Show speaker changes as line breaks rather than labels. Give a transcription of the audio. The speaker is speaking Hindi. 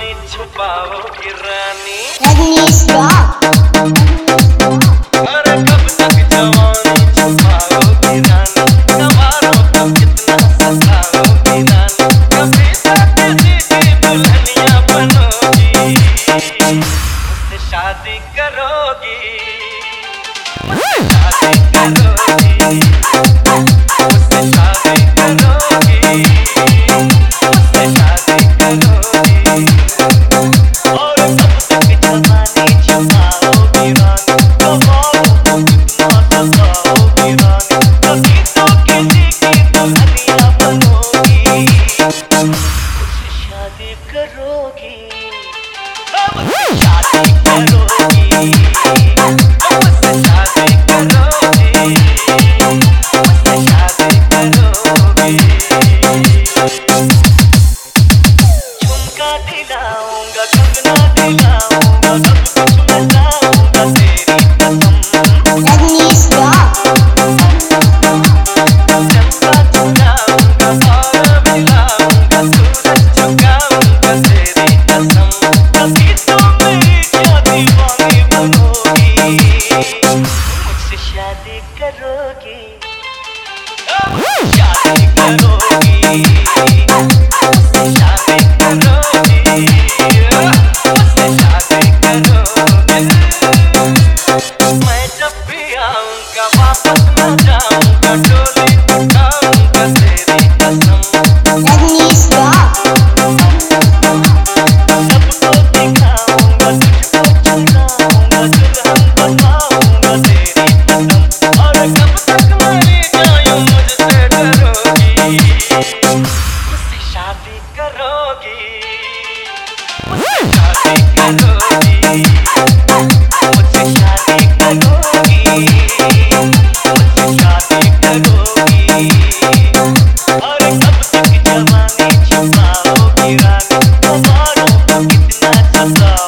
जवानी छुपाओगी रानी। अरे कब तक जवानी छुपाओगी रानी, सवारों को कितना सताओगी रानी, कभी तक किसी की दुल्हनिया बनोगी, मुझसे शादी करोगी, मुझसे शादी करोगी, मुझसे शादी करोगी, मुझसे शादी करोगी। और कब तक जवानी छुपाओगी रानी, सवारों को कितना सताओगी रानी, कभी तो किसी की दुल्हनिया बनोगी, मुझसे शादी करोगी, मुझसे शादी करोगी, मुझसे शादी करोगी, मुझसे शादी करोगी। झुमका दिलाऊंगा, कंगना दिलाऊंगा, सब कुछ मैं लाऊंगा तेरी कसम। चंदा चुराऊंगा, तारा मिलाऊंगा, सूरज झुकाऊंगा तेरी कसम, कभी तो मेरी क्या दीवानी बनोगी, मुझसे शादी करोगी, मुझसे शादी करोगी, मुझसे शादी करोगी, मुझसे शादी करोगी। मैं जब भी आऊंगा वापस न जाऊंगा, डोली उठाऊंगा तेरी कसम, सबको दिखाऊंगा, तुझको चुराऊंगा, दुल्हन बनाऊंगा तेरी कसम। और कब तक मेरी जायूं मुझसे डरोगी, मुझसे शादी करोगी, मुझसे शादी करोगी, मुझसे शादी करोगी, मुझसे शादी करोगी। और कब तक जवानी छुपाओगी रानी, सवारों को कितना सताओगी।